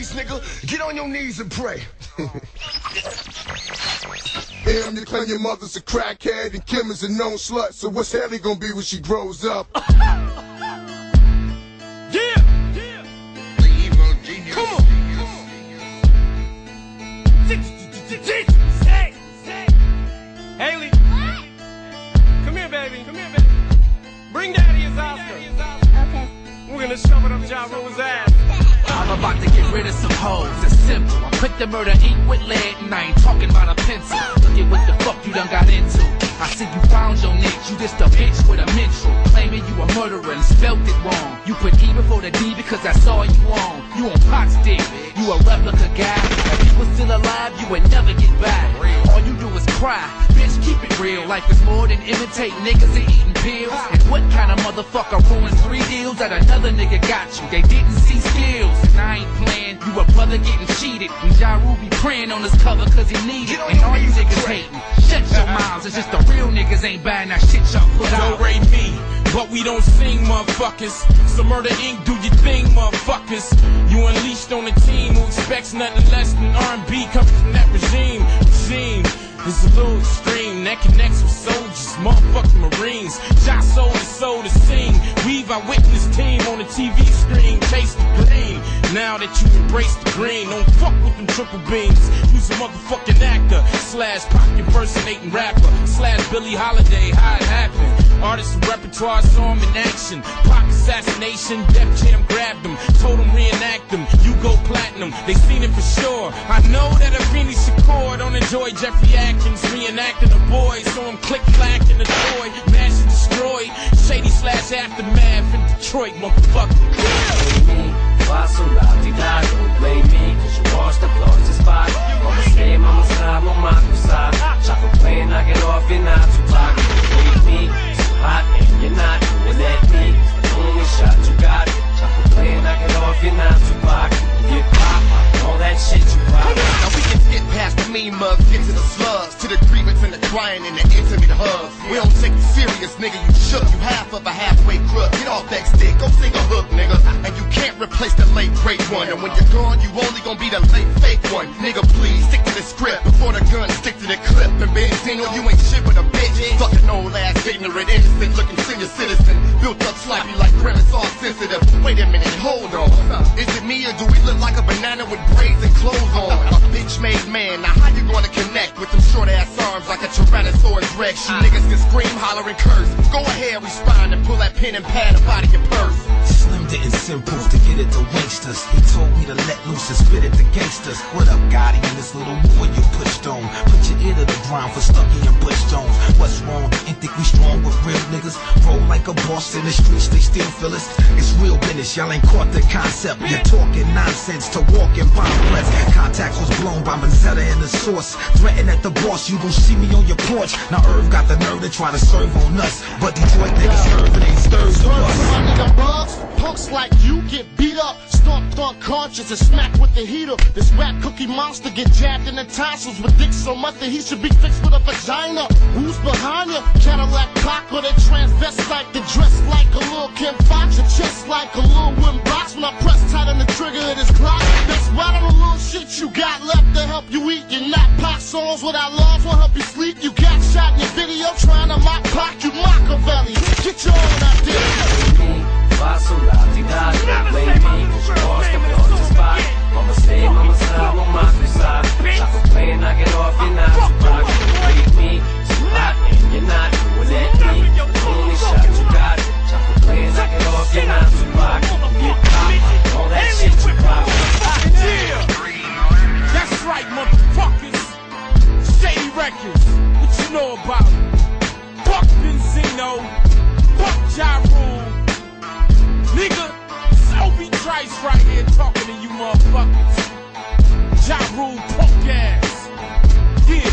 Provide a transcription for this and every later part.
knees, nigga. Get on your knees and pray. Damn, you claim your mother's a crackhead and Kim is a known slut. So what's Haley gonna be when she grows up? Yeah! The evil genius. Come on! Haley! Come here, baby. Come here, baby. Bring Daddy his Oscar. Okay. We're gonna shove it up Ja Rule's ass. I'm about to get rid of some hoes, it's simple. I'm quick to murder ink with lead, and I ain't talking about a pencil. Look at what the fuck you done got into. I see you found your niche, you just a bitch with a mental. Claiming you a murderer and spelt it wrong. You put E before the D because that's all you on. You on pot stick, you a replica guy. If you was still alive, you would never get back. All you do is cry, bitch, keep it real. Life is more than imitate niggas and eating pills. And what kind of motherfucker ruins 3 deals that another nigga got you? They didn't see skills. And I ain't playing, you a brother getting cheated. And Ja Rule be praying on his cover cause he need it. And all you niggas hating, shut your mouths. It's just the real niggas ain't buying that shit y'all put out. Don't rate me, but we don't sing, motherfuckers. So Murder Inc., do your thing, motherfuckers. You unleashed on a team who expects nothing less than R&B coming from that regime. Is a little extreme, that connects with soldiers, motherfucking Marines. Ja sold his soul to sing. We've our witness team on the TV screen, chase the gleam. Now that you embrace the green, don't fuck with them triple beams. You's a motherfucking actor, / pop impersonating rapper, / Billie Holiday, how it happened. Artists and repertoire saw him in action. Pac assassination, Def Jam grabbed him, told him reenact them. You go platinum, they seen it for sure. I know that Afeni Shakur don't enjoy Jeffrey Atkins reenacting a boy, so I'm click-clack in the toy, mash and destroy. Shady / aftermath in Detroit, motherfucker. Why so loud? Don't blame me, cause you washed up, lost the spot. Mama stay, mama side, mama side. Chopper playing, knock it off, you're not too hot. Hate me, too hot, and you're not doing that me. Only shot you got. Chopper playing, knock it off, you're not too hot. You get pop, all that shit you rock. Now we can skip past the mean mugs, get to the slugs, to the grievance and the crying and the intimate hugs. We don't take you serious, nigga, you shook. You half of a halfway crook. Get off that stick, go sing a hook, nigga. And you can't replace the late great one. And when you're gone, you only gonna be the late fake one. Nigga, please, stick to the script before the gun, stick to the clip. And Benzino, you ain't shit but a bitch. Fucking old ass, ignorant, innocent looking senior citizen. Built up sloppy like grimace, all sensitive. Wait a minute, hold on. Is it me or do we look like a banana with braids and clothes on? A bitch made man, now how you gonna connect with them short ass arms like a Tyrannosaurus Rex? You niggas can scream, holler and curse. Go ahead, respond and pull that pen and pad up out of your purse. Slim didn't send proof to get it to wanksters. He told me to let loose and spit it to gangsters. What up, Gotti, in this little war you pushed on? Put your ear to the ground for Stucky and Bush Jones. What's wrong? Ain't think we strong with real niggas? Roll like a boss in the streets, they still feel us. It's real business, y'all ain't caught the concept. You're talking nonsense to walking bomb threats. Contacts was blown by Manzetta and the source. Threaten at the boss, you gon' see me on your porch. Now Irv got the nerve to try to serve on us, but Detroit niggas serve and ain't stirred to us. Punks like you get beat up, stomped on conscience and smacked with the heater. This rap cookie monster get jabbed in the tonsils with dick so much that he should be fixed with a vagina. Who's behind you? Cadillac Pac or they transvestite, they dress like a little Kim Fox, your chest like a little Wim box. When I press tight on the trigger of this clock, that's right on the little shit you got left to help you eat. You're not pop songs without laws will help you sleep. You got shot in your video trying to mock Pac, you Machiavelli. Get your own idea. Why so loud? Don't blame me, cause you washed up, lost the spot. Mama stay, mama side, mama side. Chopper playing, knock it off, you're not too hot. Hate me, too hot, and you're not doing that me. Only shot you got. Chopper playing, knock it off, you're not too hot. You get pop, all that shit you rock. That's right, motherfuckers. Shady Records, what you know about? Fuck Benzino, fuck Ja Rule. Nigga, Soapy Trice right here talking to you motherfuckers. Ja Rule punk ass. Yeah.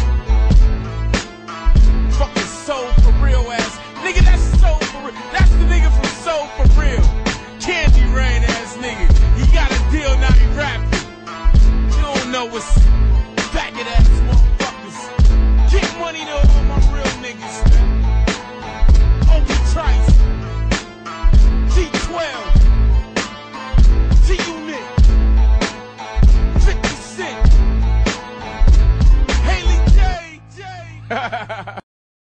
Fucking Soul for real ass. Nigga, that's Soul for real. That's the nigga from Soul for real. Candy Rain ass nigga. He got a deal, now he rapping. You don't know what's faggot ass motherfuckers. Get money to all my real niggas, man. Soapy Trice. G12, G-Unit, Gotti.